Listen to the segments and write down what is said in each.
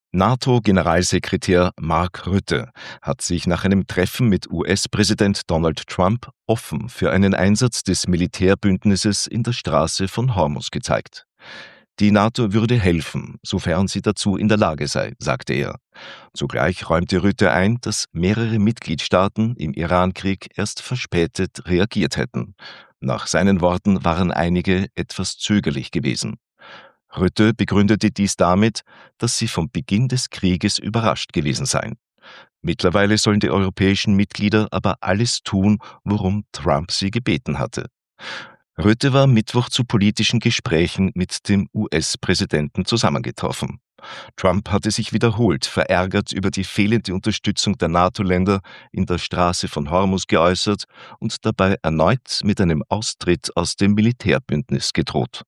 NATO-Generalsekretär Mark Rutte hat sich nach einem Treffen mit US-Präsident Donald Trump offen für einen Einsatz des Militärbündnisses in der Straße von Hormuz gezeigt. Die NATO würde helfen, sofern sie dazu in der Lage sei, sagte er. Zugleich räumte Rutte ein, dass mehrere Mitgliedstaaten im Irankrieg erst verspätet reagiert hätten. Nach seinen Worten waren einige etwas zögerlich gewesen. Rutte begründete dies damit, dass sie vom Beginn des Krieges überrascht gewesen seien. Mittlerweile sollen die europäischen Mitglieder aber alles tun, worum Trump sie gebeten hatte. Rutte war Mittwoch zu politischen Gesprächen mit dem US-Präsidenten zusammengetroffen. Trump hatte sich wiederholt verärgert über die fehlende Unterstützung der NATO-Länder in der Straße von Hormuz geäußert und dabei erneut mit einem Austritt aus dem Militärbündnis gedroht.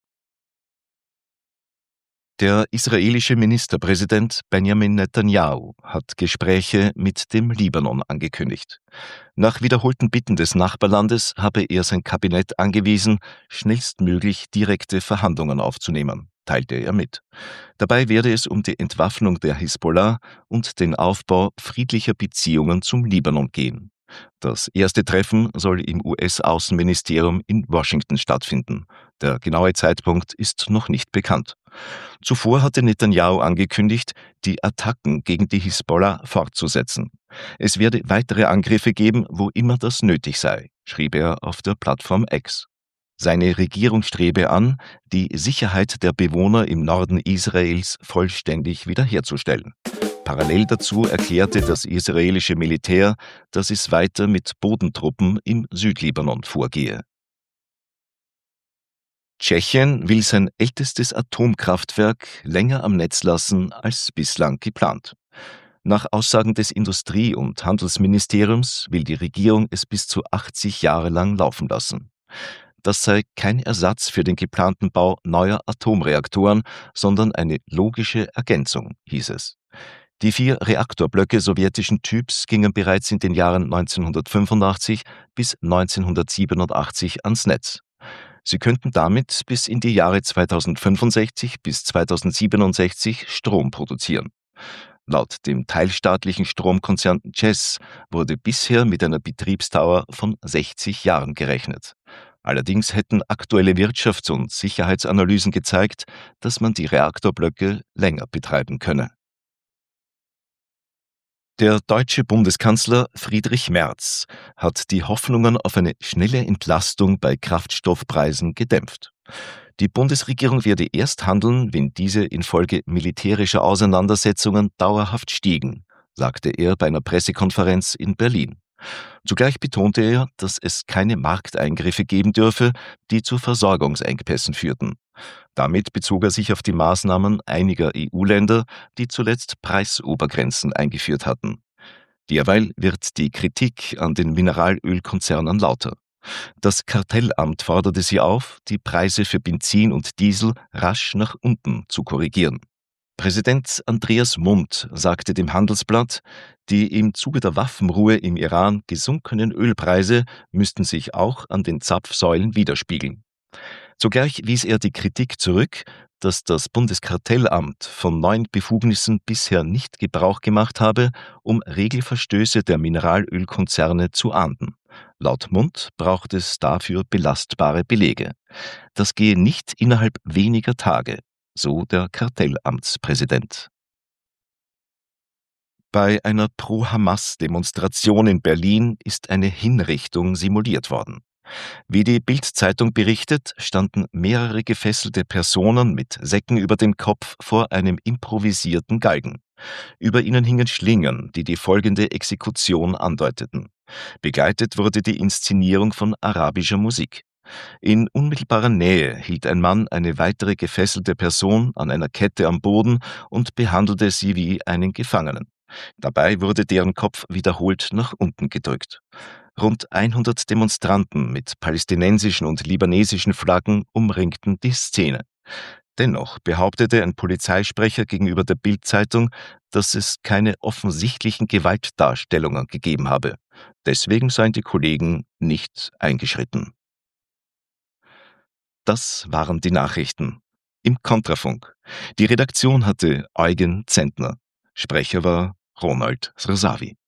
Der israelische Ministerpräsident Benjamin Netanyahu hat Gespräche mit dem Libanon angekündigt. Nach wiederholten Bitten des Nachbarlandes habe er sein Kabinett angewiesen, schnellstmöglich direkte Verhandlungen aufzunehmen, teilte er mit. Dabei werde es um die Entwaffnung der Hisbollah und den Aufbau friedlicher Beziehungen zum Libanon gehen. Das erste Treffen soll im US-Außenministerium in Washington stattfinden. Der genaue Zeitpunkt ist noch nicht bekannt. Zuvor hatte Netanyahu angekündigt, die Attacken gegen die Hisbollah fortzusetzen. Es werde weitere Angriffe geben, wo immer das nötig sei, schrieb er auf der Plattform X. Seine Regierung strebe an, die Sicherheit der Bewohner im Norden Israels vollständig wiederherzustellen. Parallel dazu erklärte das israelische Militär, dass es weiter mit Bodentruppen im Südlibanon vorgehe. Tschechien will sein ältestes Atomkraftwerk länger am Netz lassen als bislang geplant. Nach Aussagen des Industrie- und Handelsministeriums will die Regierung es bis zu 80 Jahre lang laufen lassen. Das sei kein Ersatz für den geplanten Bau neuer Atomreaktoren, sondern eine logische Ergänzung, hieß es. Die 4 Reaktorblöcke sowjetischen Typs gingen bereits in den Jahren 1985 bis 1987 ans Netz. Sie könnten damit bis in die Jahre 2065 bis 2067 Strom produzieren. Laut dem teilstaatlichen Stromkonzern ČEZ wurde bisher mit einer Betriebsdauer von 60 Jahren gerechnet. Allerdings hätten aktuelle Wirtschafts- und Sicherheitsanalysen gezeigt, dass man die Reaktorblöcke länger betreiben könne. Der deutsche Bundeskanzler Friedrich Merz hat die Hoffnungen auf eine schnelle Entlastung bei Kraftstoffpreisen gedämpft. Die Bundesregierung werde erst handeln, wenn diese infolge militärischer Auseinandersetzungen dauerhaft stiegen, sagte er bei einer Pressekonferenz in Berlin. Zugleich betonte er, dass es keine Markteingriffe geben dürfe, die zu Versorgungsengpässen führten. Damit bezog er sich auf die Maßnahmen einiger EU-Länder, die zuletzt Preisobergrenzen eingeführt hatten. Derweil wird die Kritik an den Mineralölkonzernen lauter. Das Kartellamt forderte sie auf, die Preise für Benzin und Diesel rasch nach unten zu korrigieren. Präsident Andreas Mundt sagte dem Handelsblatt, die im Zuge der Waffenruhe im Iran gesunkenen Ölpreise müssten sich auch an den Zapfsäulen widerspiegeln. Zugleich wies er die Kritik zurück, dass das Bundeskartellamt von neuen Befugnissen bisher nicht Gebrauch gemacht habe, um Regelverstöße der Mineralölkonzerne zu ahnden. Laut Mundt braucht es dafür belastbare Belege. Das gehe nicht innerhalb weniger Tage, so der Kartellamtspräsident. Bei einer Pro-Hamas-Demonstration in Berlin ist eine Hinrichtung simuliert worden. Wie die Bild-Zeitung berichtet, standen mehrere gefesselte Personen mit Säcken über dem Kopf vor einem improvisierten Galgen. Über ihnen hingen Schlingen, die die folgende Exekution andeuteten. Begleitet wurde die Inszenierung von arabischer Musik. In unmittelbarer Nähe hielt ein Mann eine weitere gefesselte Person an einer Kette am Boden und behandelte sie wie einen Gefangenen. Dabei wurde deren Kopf wiederholt nach unten gedrückt. Rund 100 Demonstranten mit palästinensischen und libanesischen Flaggen umringten die Szene. Dennoch behauptete ein Polizeisprecher gegenüber der Bild-Zeitung, dass es keine offensichtlichen Gewaltdarstellungen gegeben habe. Deswegen seien die Kollegen nicht eingeschritten. Das waren die Nachrichten. Im Kontrafunk. Die Redaktion hatte Eugen Zentner. Sprecher war Ronald Srsavi.